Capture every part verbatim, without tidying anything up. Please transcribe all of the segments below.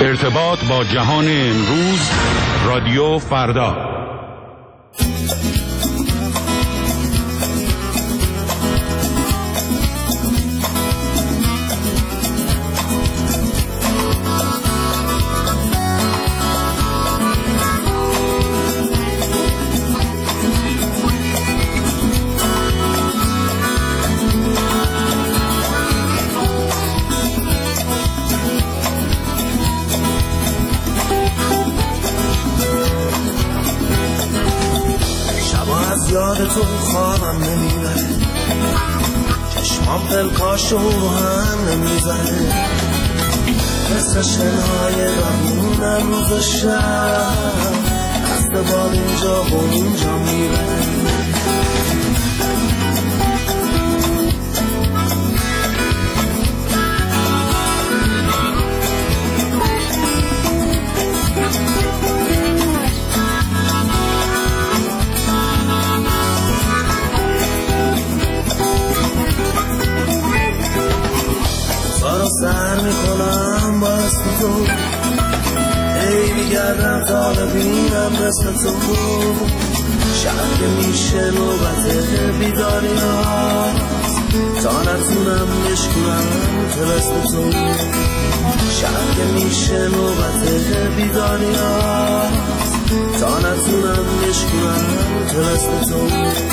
ارتباط با جهان امروز، رادیو فردا. یاد تو خوابم نمیبره، چشمام پلکاشو هم نمیزنه، مثل شنهای بمونم روز و شب، دست بال اینجا و اونجا میبره. سر میکنم با اسم تو، ای میگردم تا ببینم مثل تو، شب که میشه نوبت بیداری هاست، تا نتونم نشکنم طلسم تو، شب که میشه نوبت بیداری هاست، تا نتونم نشکنم طلسم تو.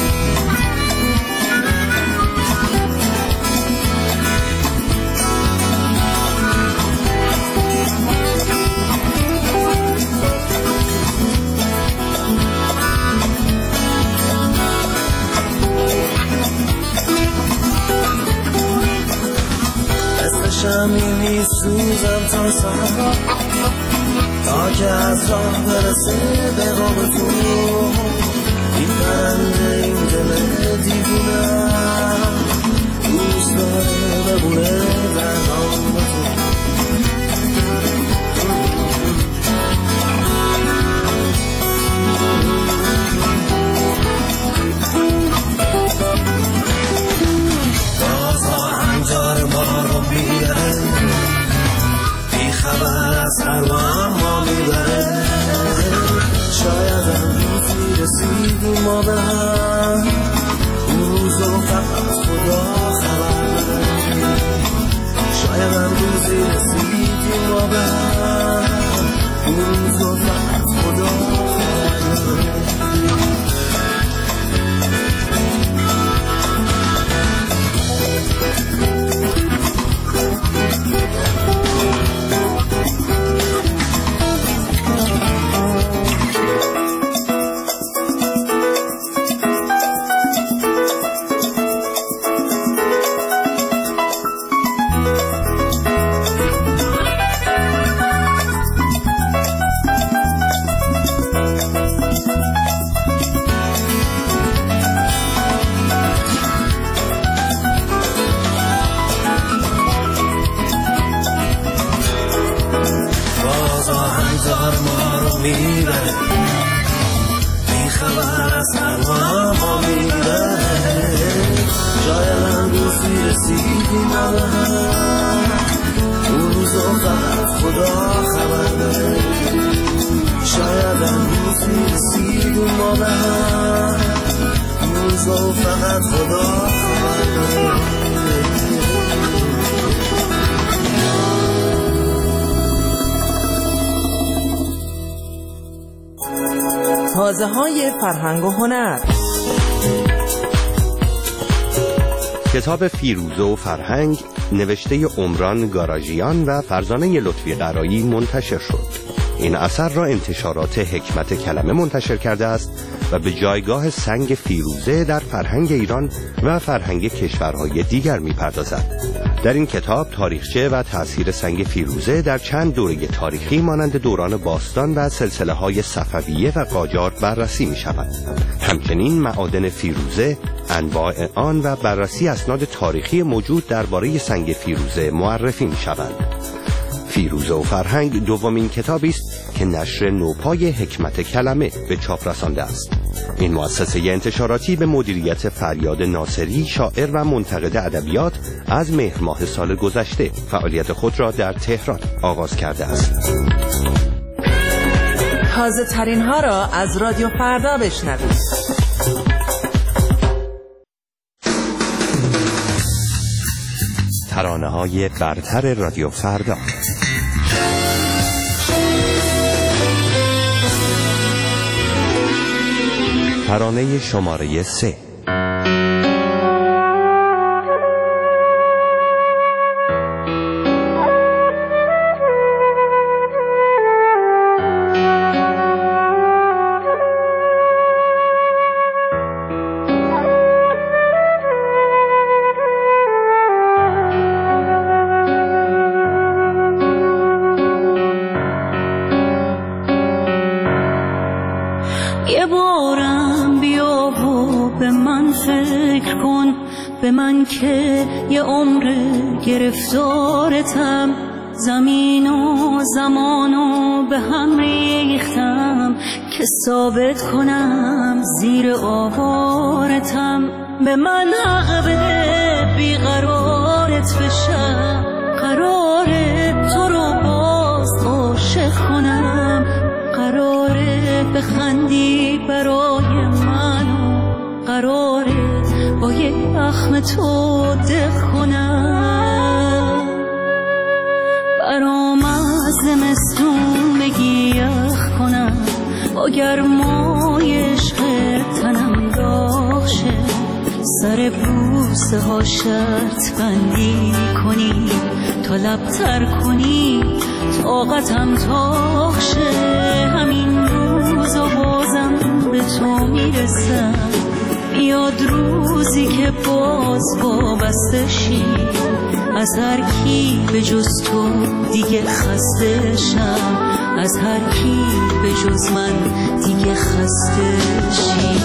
شمی میسوزم تا سهر، تا که از راه برسه به قاب تو، این پرنده این دل دیوونم دوست داره ببونه در قاب تو. خبر از ارواح ما میبره، شاید امروزی رسیدیم ما به هم، اون روزو فقط خدا خبر داره، شاید امروزی رسیدیم ما به هم، اون روزو فقط خدا خبر داره. میبره، بی خبر از ارواح ما میبره، شاید امروزی رسیدیم ما به هم، اون روزو فقط خدا خبر داره، شاید امروزی رسیدیم ما به هم، اون روزو فقط خدا خبر داره. تازه های فرهنگ و هنر. کتاب فیروزه و فرهنگ نوشته عمران گاراژیان و فرزانه لطفی قرایی منتشر شد. این اثر را انتشارات حکمت کلمه منتشر کرده است و به جایگاه سنگ فیروزه در فرهنگ ایران و فرهنگ کشورهای دیگر می‌پردازد. در این کتاب تاریخچه و تأثیر سنگ فیروزه در چند دوره تاریخی مانند دوران باستان و سلسله‌های صفویه و قاجار بررسی می‌شود. همچنین معادن فیروزه، انواع آن و بررسی اسناد تاریخی موجود درباره سنگ فیروزه معرفی می‌شوند. فیروزه و فرهنگ دومین کتابی است که نشر نوپای حکمت کلمه به چاپ رسانده است. این مؤسسه انتشاراتی به مدیریت فریاد ناصری، شاعر و منتقد ادبیات، از مهر ماه سال گذشته فعالیت خود را در تهران آغاز کرده است. تازه ترین ها را از رادیو فردا بشنوید. ترانه های برتر رادیو فردا. ترانه شماره سه. به من که یه عمر گرفتارتم، زمین و زمانو به هم ریختم که ثابت کنم زیر آوارتم. به من حق بده بیقرارت بشم، قراره تو رو باز عاشق کنم، قراره بخندی برای من، قراره با یک اخم تو دق کنم. برام از زمستون بگی یخ کنم، با گرمای عشق تنم داغ شه، سر بوسه ها شرط بندی کنی، تا لبتر کنی طاقتم تاخ شه. همین روزا بازم به تو میرسم، یاد روزی که باز وابسته شی، از هر کی به جز تو دیگه خسته شم، از هر کی به جز من دیگه خسته شی.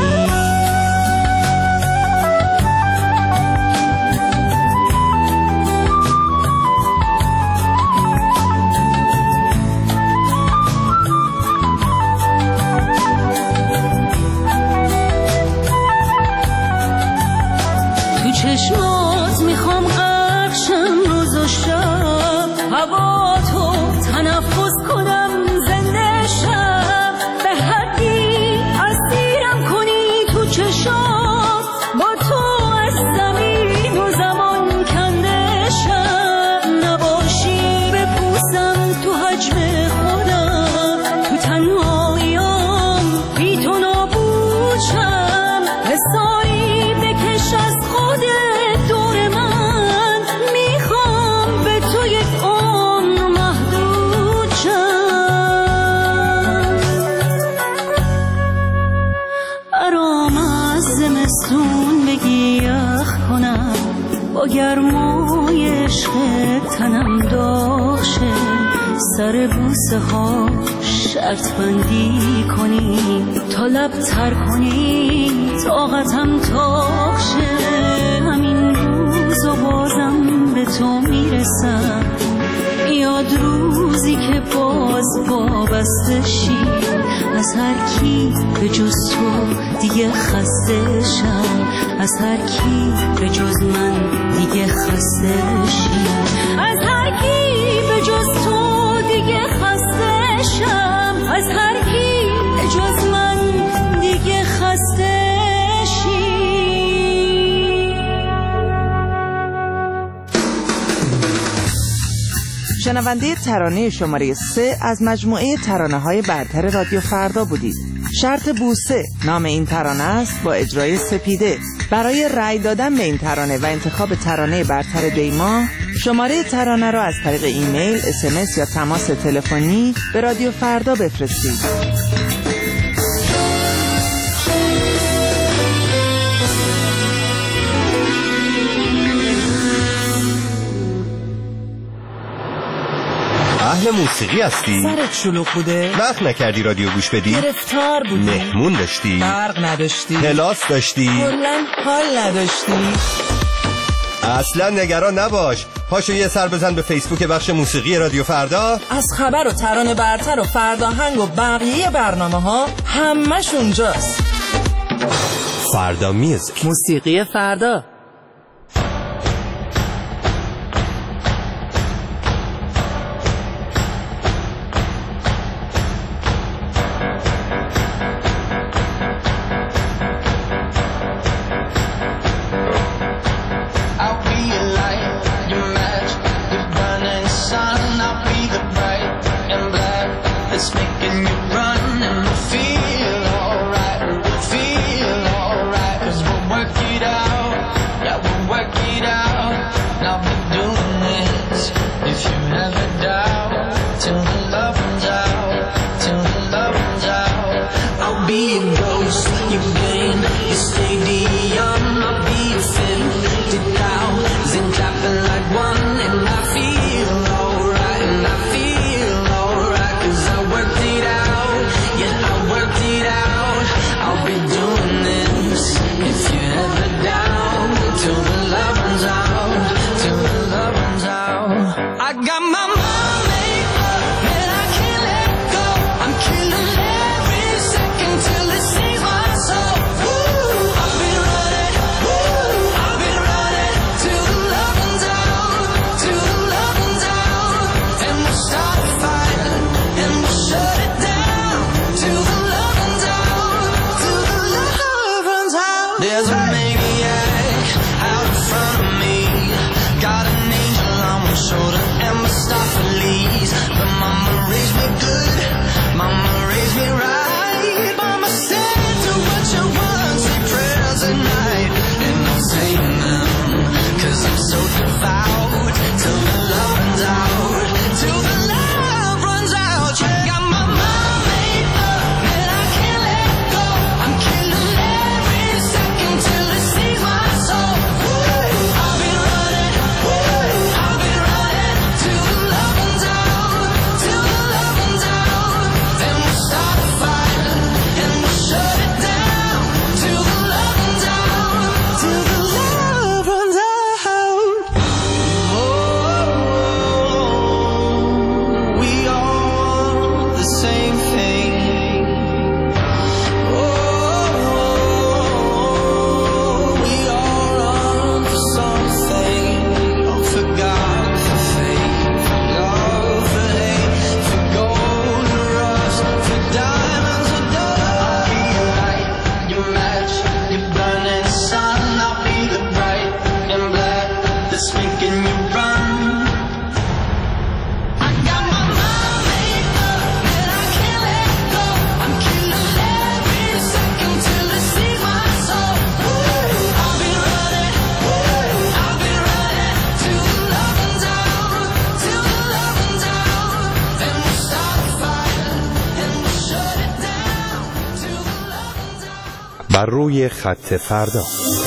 چشمات میخوام غرقشم روز و شب، هوا تو تنفس کنم زنده شب، به حدی اسیرم کنی تو چشمات، با تو از زمین و زمان کنده شب، نباشی بپوسم تو حجم خودم، تو تنهاییام بی تو نابود شم، حسایی بکش از دور من، میخوام به تو یک عمر محدود شم. برام از زمستون بگی یخ کنم، با گرمای عشق تنم داغ شه، سر بوسه ها شرط بندی کنی، تا لبتر کنی طاقتم تاخ شه. همین روز و بازم به تو میرسم، یاد روزی که باز وابسته شی، از هر کی به جز تو دیگه خسته شم، از هر کی به جز من دیگه خسته شی، از هر کی به جز تو دیگه خسته شم، از هر کی به جز من دیگه خسته شی. شنونده ترانه شماره سه از مجموعه ترانه های برتر رادیو فردا بودید. شرط بوسه نام این ترانه است، با اجرای سپیده. برای رأی دادن به این ترانه و انتخاب ترانه برتر دیما، شماره ترانه را از طریق ایمیل، اس ام اس یا تماس تلفنی به رادیو فردا بفرستید. اهل موسیقی هستی؟ سرت شلوغ بوده؟ وقت نکردی رادیو گوش بدی؟ گرفتار بودی؟ مهمون داشتی؟ برق نداشتی؟ کلاس داشتی؟ کلاً حال نداشتی؟ اصلا نگران نباش. پاشو یه سر بزن به فیسبوک بخش موسیقی رادیو فردا. از خبر و ترانه برتر و فرداهنگ و بقیه برنامه ها همش اونجاست. فردا میوزیک، موسیقی فردا. بر روی خط فردا.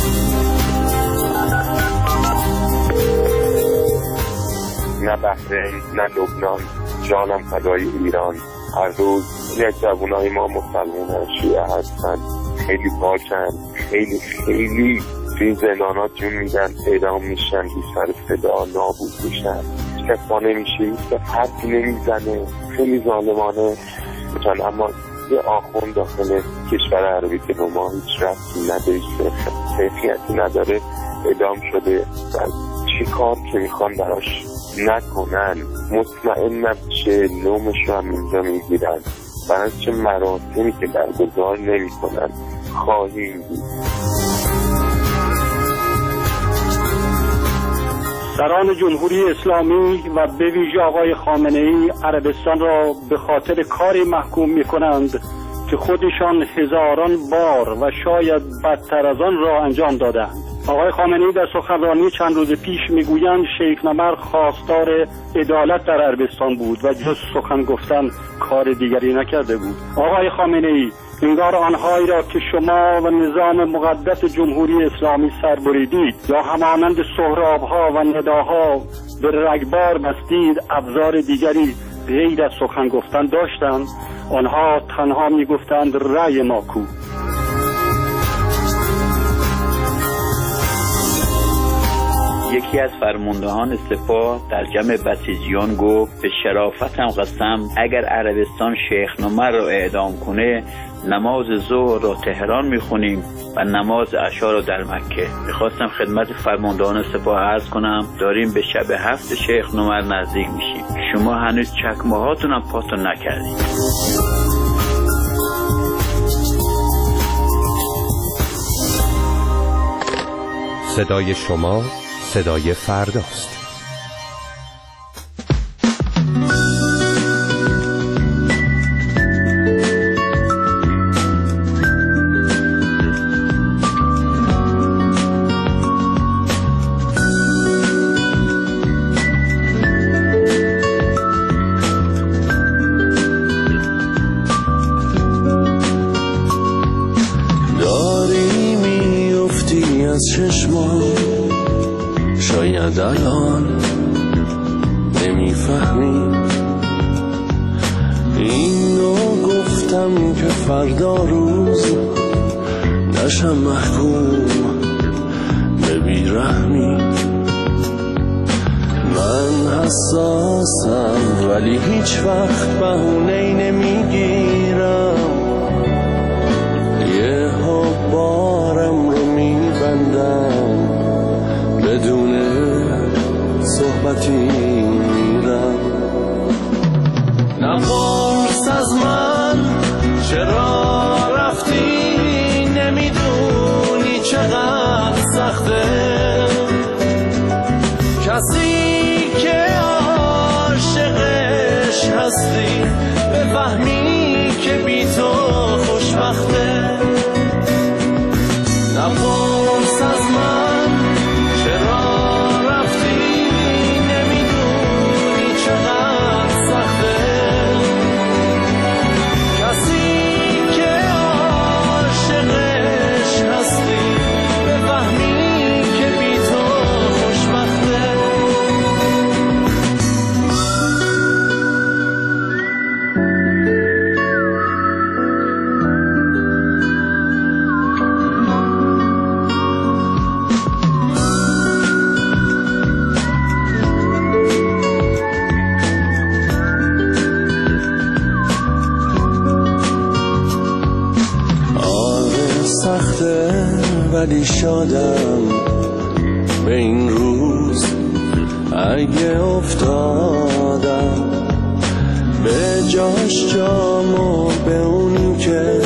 نه بحرین نه لبنان، جانم فدای ایران. هر روز یک جوانای ما مسلمان شیعه هستن، خیلی پاکن، خیلی خیلی توی زندانات جون میدن، اعدام میشن، بی سر صدا نابود میشن، کفا نمیشه، که حرفی نمیزنه، خیلی ظالمانه میشن. اما یه آخوند داخل کشور عربی که به ما هیچ ربطی نداره، حیثیتی نداره، اعدام شده و چی کار که میخوان براش نکنن، مطمئن نبشه نومش رو هم اینجا میگیرن، برای چه مراسمی که برگزار نمی کنن خواهیم دید. سران جمهوری اسلامی و به ویژه آقای خامنه‌ای عربستان را به خاطر کاری محکوم می کنند که خودشان هزاران بار و شاید بدتر از آن را انجام دادند. آقای خامنه‌ای در سخنرانی چند روز پیش میگویند شیخ نمر خواستار عدالت در عربستان بود و جز سخن گفتن کار دیگری نکرده بود. آقای خامنه‌ای، انگار آنهایی را که شما و نظام مقدس جمهوری اسلامی سر بریدید یا همانند سهرابها و نداها به رگبار بستید ابزار دیگری غیر از سخن گفتن داشتند، آنها تنها میگفتند رأی ما کو. یکی از فرماندهان سپاه در جمع بسیجیان گفت به شرافتم قسم اگر عربستان شیخ نمر را اعدام کنه نماز ظهر را تهران میخونیم و نماز عشا را در مکه. میخواستم خدمت فرماندهان سپاه عرض کنم داریم به شب هفت شیخ نمر نزدیک میشیم، شما هنوز چکمه هاتون هم پاتون نکردید. صدای شما صدای فرداست. داری میفتی از چشمان، شاید الان نمیفهمی اینو گفتم که فردا روز نشم محکوم به بیرحمی. من حساسم ولی هیچ وقت بهونه‌ای نمیگیرم، یه ها بارم رو میبندم بدون صحبتی میرم. نپرس از من چرا رفتی، نمیدونی چقدر سخته کسی که عاشقش هستی بفهمی که بی تو خوشبخته. نپرس از من چرا ولی شادم به این روز اگه افتادم به جاش جامو به اون که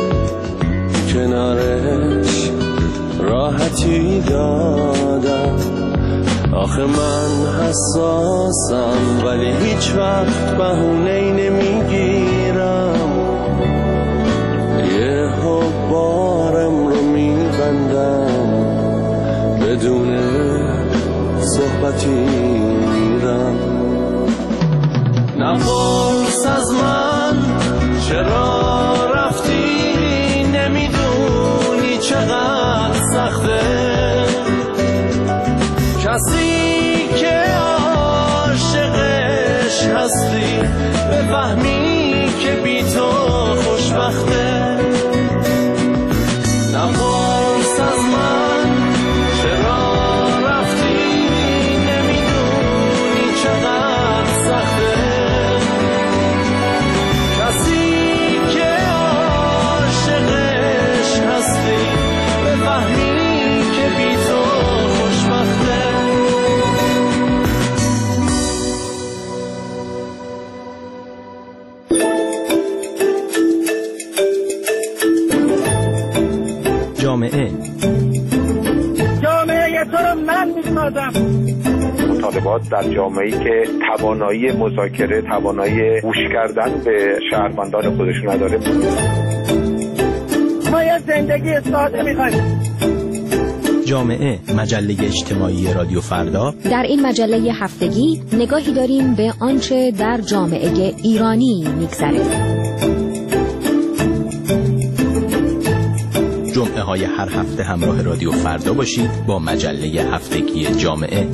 کنارش راحتی دادم. آخه من حساسم ولی هیچ وقت بهونه‌ای نمیگیرم، یه ها بارم رو میبندم بدون صحبتی میرم. نپرس از من چرا رفتی، نمیدونی چقدر سخته کسی که عاشقش هستی بفهمی که بی تو خوشبخته. نپرس از من چرا رفتی، نمیدونی چقدر سخته کسی که عاشقش هستی بفهمی که بی تو خوشبخته. جامعه جامعه تو رو من میسازم. مطالبات در جامعه‌ای که توانایی مذاکره، توانایی گوش کردن به شهروندان خودش نداره. ما یه زندگی ساده میخوایم. جامعه، مجله اجتماعی رادیو فردا. در این مجله هفتگی نگاهی داریم به آنچه در جامعه ایرانی میگذره. جمعه های هر هفته همراه رادیو فردا باشید با مجله هفتگی جامعه.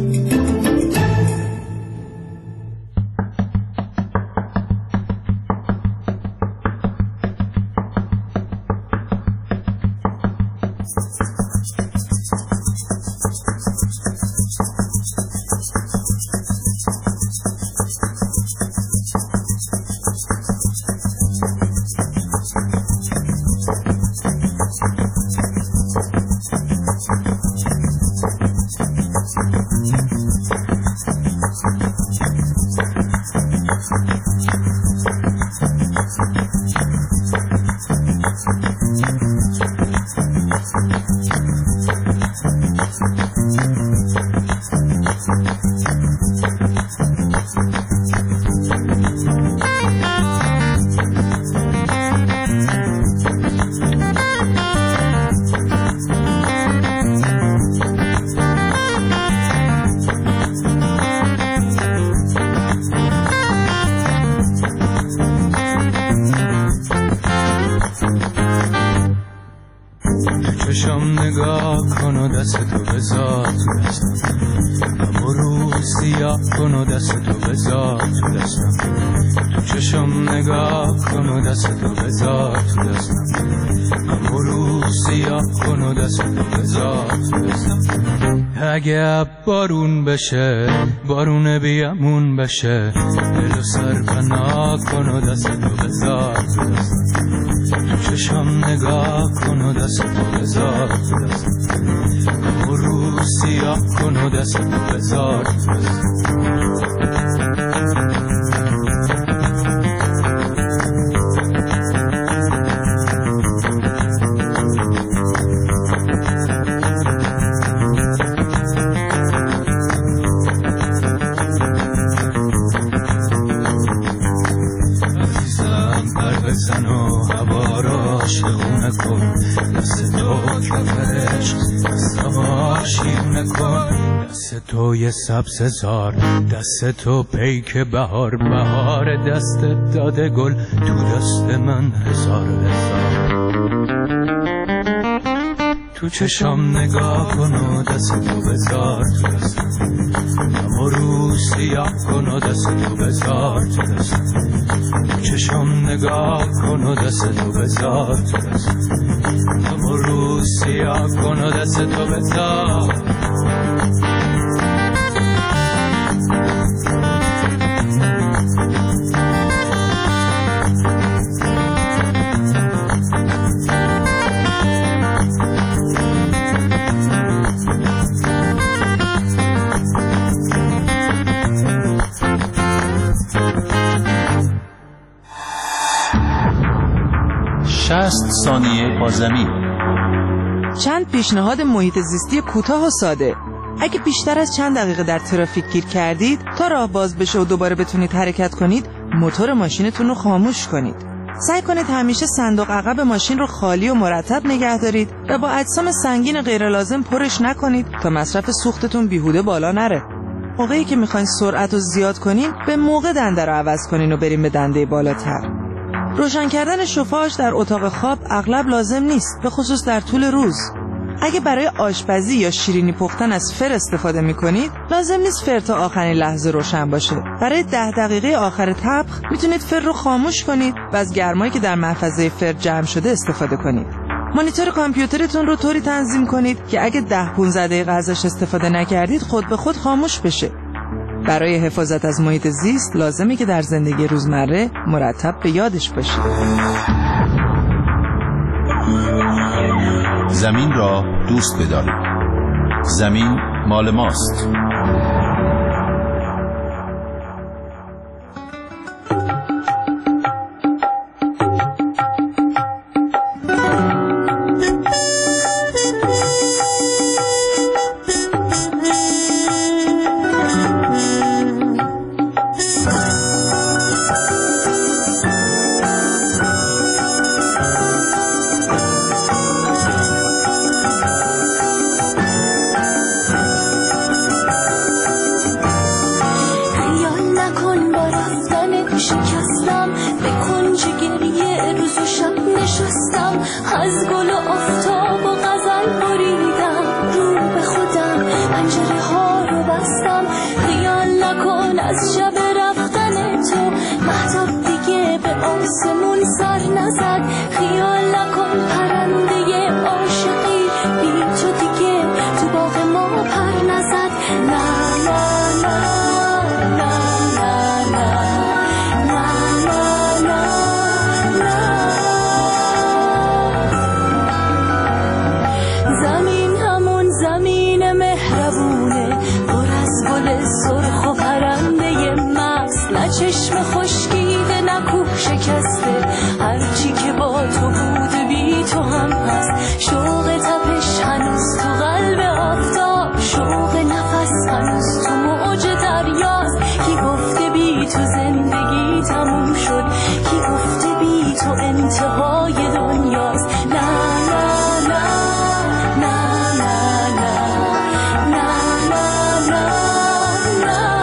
چشم نگاه کن و دست تو بذار تو دستم، غم رو سیاه کن و دست تو بذار تو دستم. تو چشم نگاه کن و دست تو بذار تو دستم، غم رو سیاه کن و دست تو بذار تو دستم. اگه بارون بشه بارون بیامون بشه، دل و سر پناه کن و دست تو بذار تو دستم. تو چشم نگاه کن و دست تو بذار تو دستم، غم رو سیاه کن و دست تو بذار تو دستم. بزن و هوا را شیونه کن، دست تو کفرش دست هوا شیونه کن. دست تو یه سبز زار، دست تو پیک بهار، بهار دست داده گل تو دست من هزار هزار. تو چشم نگاه کن و دست تو بذار تو دستم، غم رو سیاه کن و دست تو بذار تو دستم. تو چشم نگاه کن و دست تو بذار تو دستم، غم رو سیاه کن و دست تو بذار. شصت ثانیه با زمین. چند پیشنهاد محیط زیستی کوتاه و ساده. اگه بیشتر از چند دقیقه در ترافیک گیر کردید، تا راه باز بشه و دوباره بتونید حرکت کنید، موتور ماشینتون رو خاموش کنید. سعی کنید همیشه صندوق عقب ماشین رو خالی و مرتب نگه دارید و با اجسام سنگین غیر لازم پرش نکنید تا مصرف سوختتون بیهوده بالا نره. موقعی که میخواین سرعت رو زیاد کنین، به موقع دنده رو عوض کنین و بریم به دنده بالاتر. روشن کردن شوفاژ در اتاق خواب اغلب لازم نیست، به خصوص در طول روز. اگه برای آشپزی یا شیرینی پختن از فر استفاده میکنید، لازم نیست فر تا آخرین لحظه روشن باشه. برای ده دقیقه آخر طبخ میتونید فر رو خاموش کنید و از گرمایی که در محفظه فر جمع شده استفاده کنید. مانیتور کامپیوترتون رو طوری تنظیم کنید که اگه ده پانزده دقیقه ازش استفاده نکردید، خود به خود خاموش بشه. برای حفاظت از محیط زیست لازمه که در زندگی روزمره مرتب به یادش باشید. زمین را دوست بدارید. زمین مال ماست. از گل و آفتاب و غزل بریدم، رو به خودم پنجره ها رو بستم. خیال نکن از شب رفتن تو مهتاب دیگه به آسمون سر نزد. خیال نکن پرنده عاشقی بی تو دیگه تو باغ ما پر نزد. نه نه نه چشم خوش خشکیده نه کوه شکسته، هرچی که با تو بود بی تو هم هست. شوق تپش هنوز تو قلب آفتاب، شوق نفس هنوز تو موج دریاست. کی گفته بی تو زندگی تموم شد، کی گفته بی تو انتهای دنیاست. نه نه نه نه نه نه نه نه نه نه.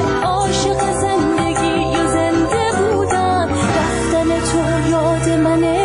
من